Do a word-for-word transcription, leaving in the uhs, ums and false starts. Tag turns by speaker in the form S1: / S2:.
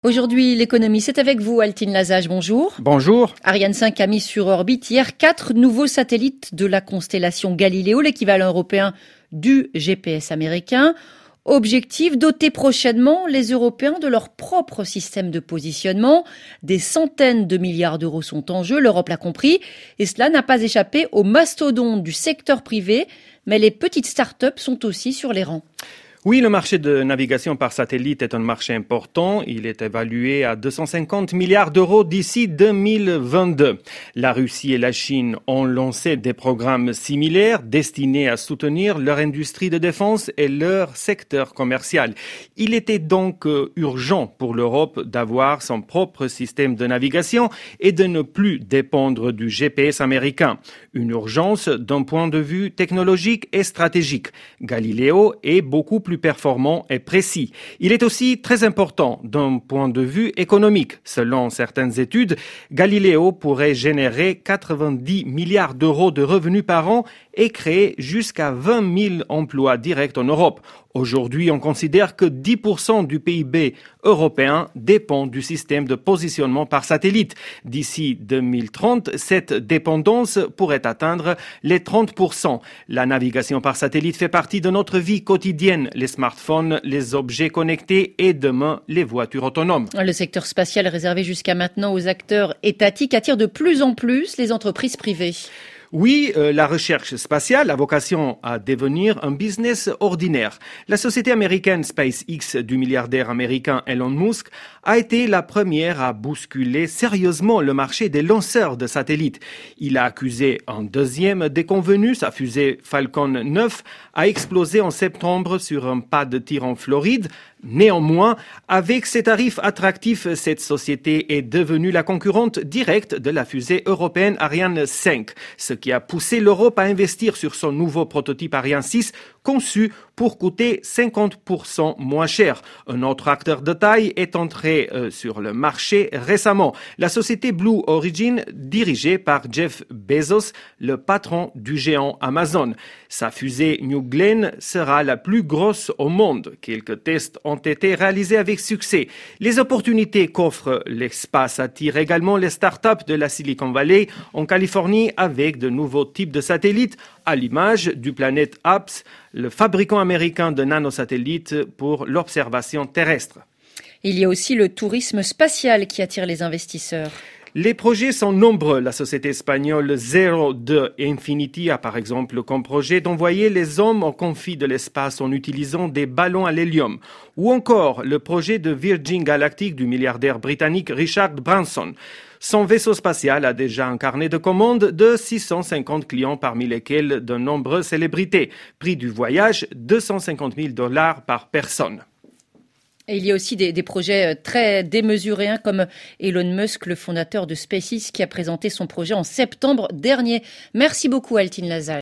S1: Aujourd'hui, l'économie, c'est avec vous, Altine Lazage, bonjour.
S2: Bonjour.
S1: Ariane cinq a mis sur orbite hier quatre nouveaux satellites de la constellation Galileo, l'équivalent européen du G P S américain. Objectif, doter prochainement les Européens de leur propre système de positionnement. Des centaines de milliards d'euros sont en jeu, l'Europe l'a compris. Et cela n'a pas échappé aux mastodontes du secteur privé, mais les petites start-up sont aussi sur les rangs.
S2: Oui, le marché de navigation par satellite est un marché important. Il est évalué à deux cent cinquante milliards d'euros d'ici deux mille vingt-deux. La Russie et la Chine ont lancé des programmes similaires destinés à soutenir leur industrie de défense et leur secteur commercial. Il était donc urgent pour l'Europe d'avoir son propre système de navigation et de ne plus dépendre du G P S américain. Une urgence d'un point de vue technologique et stratégique. Galileo est beaucoup plus plus performant et précis. Il est aussi très important d'un point de vue économique. Selon certaines études, Galileo pourrait générer quatre-vingt-dix milliards d'euros de revenus par an et créer jusqu'à vingt mille emplois directs en Europe. Aujourd'hui, on considère que dix pour cent du P I B européen dépend du système de positionnement par satellite. D'ici deux mille trente, cette dépendance pourrait atteindre les trente pour cent. La navigation par satellite fait partie de notre vie quotidienne. Les smartphones, les objets connectés et demain, les voitures autonomes.
S1: Le secteur spatial réservé jusqu'à maintenant aux acteurs étatiques attire de plus en plus les entreprises privées.
S2: Oui, euh, la recherche spatiale a vocation à devenir un business ordinaire. La société américaine SpaceX du milliardaire américain Elon Musk a été la première à bousculer sérieusement le marché des lanceurs de satellites. Il a accusé un deuxième déconvenu, sa fusée Falcon neuf a explosé en septembre sur un pas de tir en Floride. Néanmoins, avec ses tarifs attractifs, cette société est devenue la concurrente directe de la fusée européenne Ariane cinq, ce qui a poussé l'Europe à investir sur son nouveau prototype Ariane six, conçu pour coûter cinquante pour cent moins cher. Un autre acteur de taille est entré euh, sur le marché récemment, la société Blue Origin, dirigée par Jeff Bezos, le patron du géant Amazon. Sa fusée New Glenn sera la plus grosse au monde. Quelques tests ont été réalisés avec succès. Les opportunités qu'offre l'espace attirent également les startups de la Silicon Valley en Californie avec de nouveaux types de satellites, à l'image du Planet Apps, le fabricant américain de nanosatellites pour l'observation terrestre.
S1: Il y a aussi le tourisme spatial qui attire les investisseurs.
S2: Les projets sont nombreux. La société espagnole Zero de Infinity a par exemple comme projet d'envoyer les hommes au confit de l'espace en utilisant des ballons à l'hélium. Ou encore le projet de Virgin Galactic du milliardaire britannique Richard Branson. Son vaisseau spatial a déjà un carnet de commandes de six cent cinquante clients, parmi lesquels de nombreuses célébrités. Prix du voyage, deux cent cinquante mille dollars par personne.
S1: Et il y a aussi des, des projets très démesurés, hein, comme Elon Musk, le fondateur de SpaceX, qui a présenté son projet en septembre dernier. Merci beaucoup, Altine Lazage.